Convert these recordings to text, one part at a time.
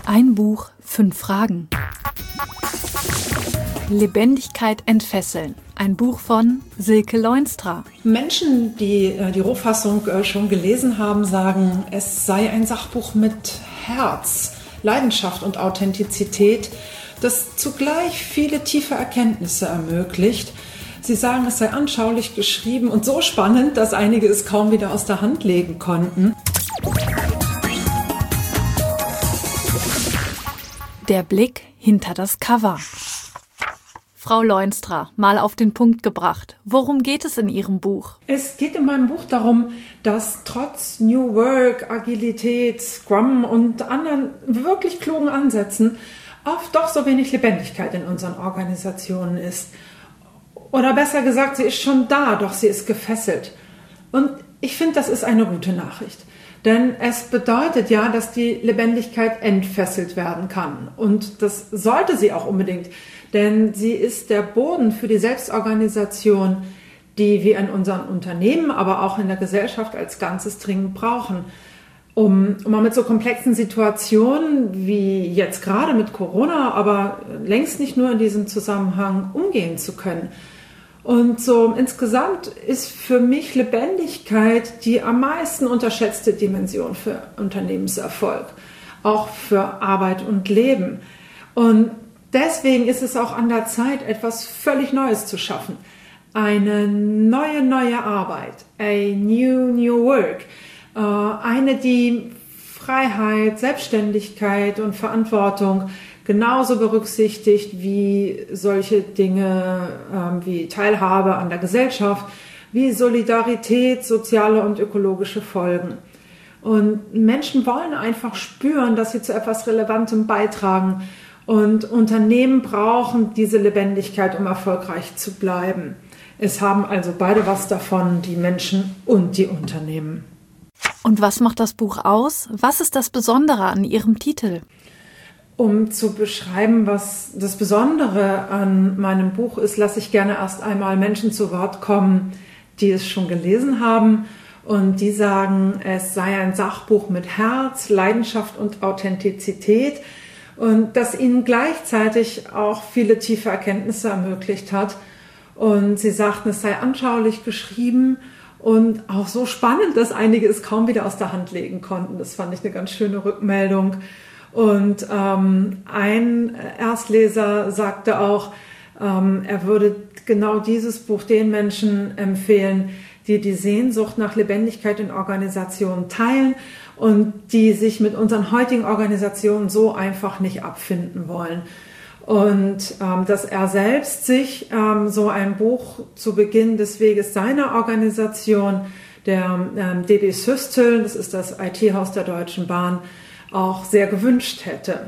Ein Buch, 5 Fragen. Lebendigkeit entfesseln. Ein Buch von Silke Leunstra. Menschen, die die Rohfassung schon gelesen haben, sagen, es sei ein Sachbuch mit Herz, Leidenschaft und Authentizität, das zugleich viele tiefe Erkenntnisse ermöglicht. Sie sagen, es sei anschaulich geschrieben und so spannend, dass einige es kaum wieder aus der Hand legen konnten. Der Blick hinter das Cover. Frau Leunstra, mal auf den Punkt gebracht. Worum geht es in Ihrem Buch? Es geht in meinem Buch darum, dass trotz New Work, Agilität, Scrum und anderen wirklich klugen Ansätzen oft doch so wenig Lebendigkeit in unseren Organisationen ist. Oder besser gesagt, sie ist schon da, doch sie ist gefesselt. Und ich finde, das ist eine gute Nachricht. Denn es bedeutet ja, dass die Lebendigkeit entfesselt werden kann. Und das sollte sie auch unbedingt. Denn sie ist der Boden für die Selbstorganisation, die wir in unseren Unternehmen, aber auch in der Gesellschaft als Ganzes dringend brauchen. Um mal mit so komplexen Situationen wie jetzt gerade mit Corona, aber längst nicht nur in diesem Zusammenhang umgehen zu können. Und so insgesamt ist für mich Lebendigkeit die am meisten unterschätzte Dimension für Unternehmenserfolg, auch für Arbeit und Leben. Und deswegen ist es auch an der Zeit, etwas völlig Neues zu schaffen. Eine neue Arbeit, a new work. Eine, die Freiheit, Selbstständigkeit und Verantwortung genauso berücksichtigt wie solche Dinge wie Teilhabe an der Gesellschaft, wie Solidarität, soziale und ökologische Folgen. Und Menschen wollen einfach spüren, dass sie zu etwas Relevantem beitragen. Und Unternehmen brauchen diese Lebendigkeit, um erfolgreich zu bleiben. Es haben also beide was davon, die Menschen und die Unternehmen. Und was macht das Buch aus? Was ist das Besondere an Ihrem Titel? Um zu beschreiben, was das Besondere an meinem Buch ist, lasse ich gerne erst einmal Menschen zu Wort kommen, die es schon gelesen haben und die sagen, es sei ein Sachbuch mit Herz, Leidenschaft und Authentizität und das ihnen gleichzeitig auch viele tiefe Erkenntnisse ermöglicht hat. Und sie sagten, es sei anschaulich geschrieben und auch so spannend, dass einige es kaum wieder aus der Hand legen konnten. Das fand ich eine ganz schöne Rückmeldung. Und ein Erstleser sagte auch, er würde genau dieses Buch den Menschen empfehlen, die die Sehnsucht nach Lebendigkeit in Organisationen teilen und die sich mit unseren heutigen Organisationen so einfach nicht abfinden wollen. Und dass er selbst sich so ein Buch zu Beginn des Weges seiner Organisation, der DB Systel, das ist das IT-Haus der Deutschen Bahn, auch sehr gewünscht hätte.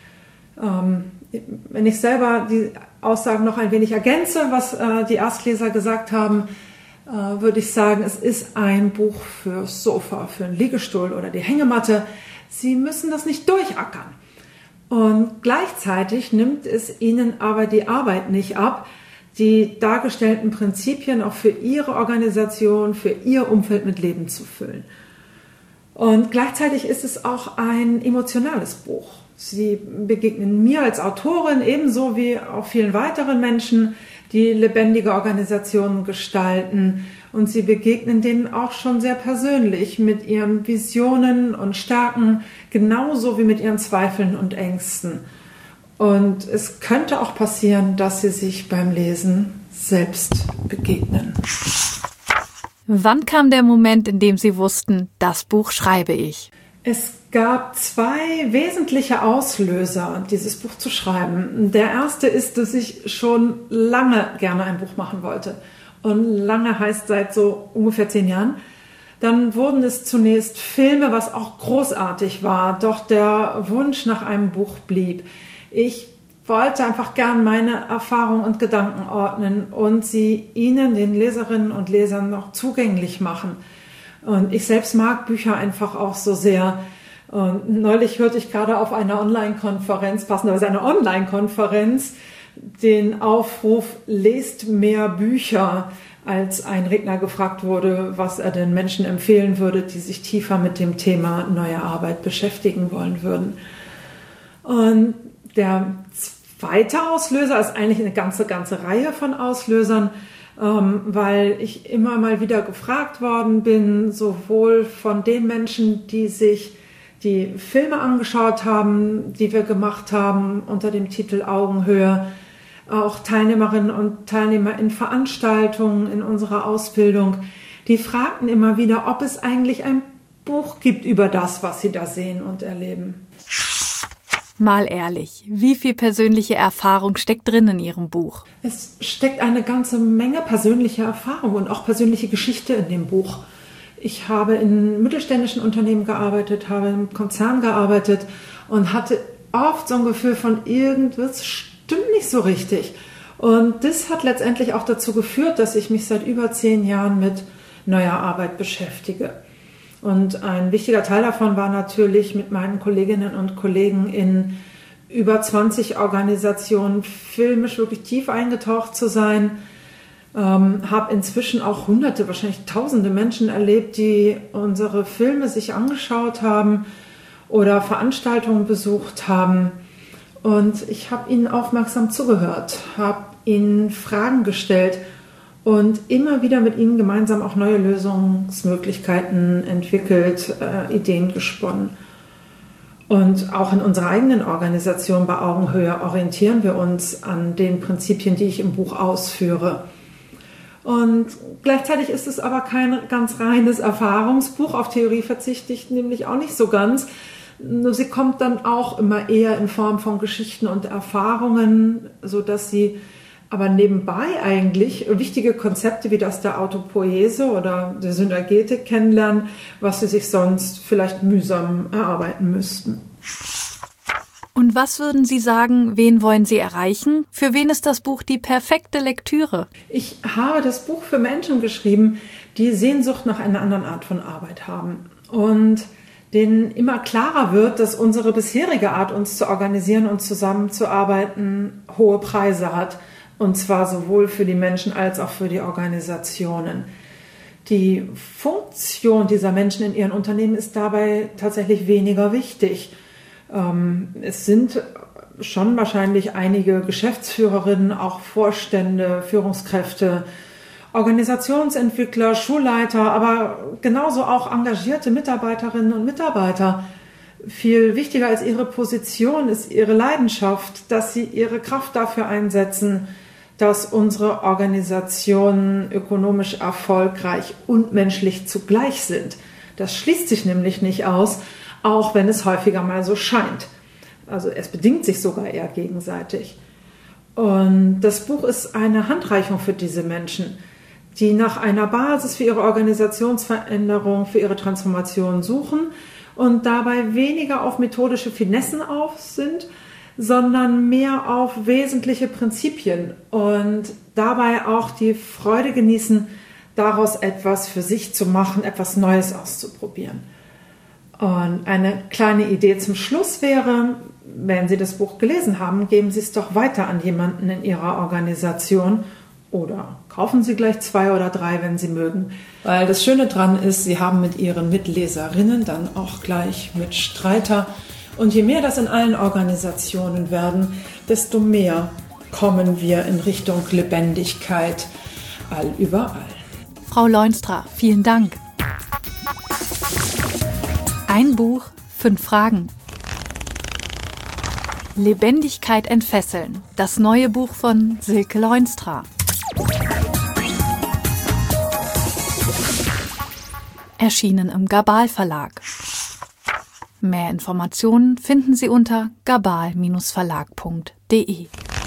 Wenn ich selber die Aussagen noch ein wenig ergänze, was die Erstleser gesagt haben, würde ich sagen, es ist ein Buch fürs Sofa, für einen Liegestuhl oder die Hängematte. Sie müssen das nicht durchackern. Und gleichzeitig nimmt es Ihnen aber die Arbeit nicht ab, die dargestellten Prinzipien auch für Ihre Organisation, für Ihr Umfeld mit Leben zu füllen. Und gleichzeitig ist es auch ein emotionales Buch. Sie begegnen mir als Autorin ebenso wie auch vielen weiteren Menschen, die lebendige Organisationen gestalten. Und sie begegnen denen auch schon sehr persönlich mit ihren Visionen und Stärken, genauso wie mit ihren Zweifeln und Ängsten. Und es könnte auch passieren, dass sie sich beim Lesen selbst begegnen. Wann kam der Moment, in dem Sie wussten, das Buch schreibe ich? Es gab 2 wesentliche Auslöser, dieses Buch zu schreiben. Der erste ist, dass ich schon lange gerne ein Buch machen wollte. Und lange heißt seit so ungefähr 10 Jahren. Dann wurden es zunächst Filme, was auch großartig war. Doch der Wunsch nach einem Buch blieb. Ich wollte einfach gern meine Erfahrungen und Gedanken ordnen und sie Ihnen, den Leserinnen und Lesern, noch zugänglich machen. Und ich selbst mag Bücher einfach auch so sehr. Und neulich hörte ich gerade auf einer Online-Konferenz, passenderweise einer Online-Konferenz, den Aufruf, lest mehr Bücher, als ein Redner gefragt wurde, was er den Menschen empfehlen würde, die sich tiefer mit dem Thema neue Arbeit beschäftigen wollen würden. Und der zweite Auslöser ist eigentlich eine ganze Reihe von Auslösern, weil ich immer mal wieder gefragt worden bin, sowohl von den Menschen, die sich die Filme angeschaut haben, die wir gemacht haben unter dem Titel Augenhöhe, auch Teilnehmerinnen und Teilnehmer in Veranstaltungen in unserer Ausbildung, die fragten immer wieder, ob es eigentlich ein Buch gibt über das, was sie da sehen und erleben. Mal ehrlich, wie viel persönliche Erfahrung steckt drin in Ihrem Buch? Es steckt eine ganze Menge persönlicher Erfahrung und auch persönliche Geschichte in dem Buch. Ich habe in mittelständischen Unternehmen gearbeitet, habe im Konzern gearbeitet und hatte oft so ein Gefühl von irgendwas stimmt nicht so richtig. Und das hat letztendlich auch dazu geführt, dass ich mich seit über 10 Jahren mit neuer Arbeit beschäftige. Und ein wichtiger Teil davon war natürlich, mit meinen Kolleginnen und Kollegen in über 20 Organisationen filmisch wirklich tief eingetaucht zu sein. Habe inzwischen auch Hunderte, wahrscheinlich Tausende Menschen erlebt, die unsere Filme sich angeschaut haben oder Veranstaltungen besucht haben. Und ich habe ihnen aufmerksam zugehört, habe ihnen Fragen gestellt und immer wieder mit ihnen gemeinsam auch neue Lösungsmöglichkeiten entwickelt, Ideen gesponnen. Und auch in unserer eigenen Organisation bei Augenhöhe orientieren wir uns an den Prinzipien, die ich im Buch ausführe. Und gleichzeitig ist es aber kein ganz reines Erfahrungsbuch. Auf Theorie verzichte ich nämlich auch nicht so ganz. Nur sie kommt dann auch immer eher in Form von Geschichten und Erfahrungen, sodass sie aber nebenbei eigentlich wichtige Konzepte wie das der Autopoiese oder der Synergetik kennenlernen, was sie sich sonst vielleicht mühsam erarbeiten müssten. Und was würden Sie sagen, wen wollen Sie erreichen? Für wen ist das Buch die perfekte Lektüre? Ich habe das Buch für Menschen geschrieben, die Sehnsucht nach einer anderen Art von Arbeit haben und denen immer klarer wird, dass unsere bisherige Art, uns zu organisieren und zusammenzuarbeiten, hohe Preise hat. Und zwar sowohl für die Menschen als auch für die Organisationen. Die Funktion dieser Menschen in ihren Unternehmen ist dabei tatsächlich weniger wichtig. Es sind schon wahrscheinlich einige Geschäftsführerinnen, auch Vorstände, Führungskräfte, Organisationsentwickler, Schulleiter, aber genauso auch engagierte Mitarbeiterinnen und Mitarbeiter. Viel wichtiger als ihre Position ist ihre Leidenschaft, dass sie ihre Kraft dafür einsetzen, dass unsere Organisationen ökonomisch erfolgreich und menschlich zugleich sind. Das schließt sich nämlich nicht aus, auch wenn es häufiger mal so scheint. Also es bedingt sich sogar eher gegenseitig. Und das Buch ist eine Handreichung für diese Menschen, die nach einer Basis für ihre Organisationsveränderung, für ihre Transformation suchen und dabei weniger auf methodische Finessen auf sind, sondern mehr auf wesentliche Prinzipien und dabei auch die Freude genießen, daraus etwas für sich zu machen, etwas Neues auszuprobieren. Und eine kleine Idee zum Schluss wäre, wenn Sie das Buch gelesen haben, geben Sie es doch weiter an jemanden in Ihrer Organisation oder kaufen Sie gleich 2 oder 3, wenn Sie mögen. Weil das Schöne dran ist, Sie haben mit Ihren Mitleserinnen dann auch gleich Mitstreiter. Und je mehr das in allen Organisationen werden, desto mehr kommen wir in Richtung Lebendigkeit überall. Frau Leunstra, vielen Dank. Ein Buch, 5 Fragen. Lebendigkeit entfesseln. Das neue Buch von Silke Leunstra. Erschienen im Gabal Verlag. Mehr Informationen finden Sie unter gabal-verlag.de.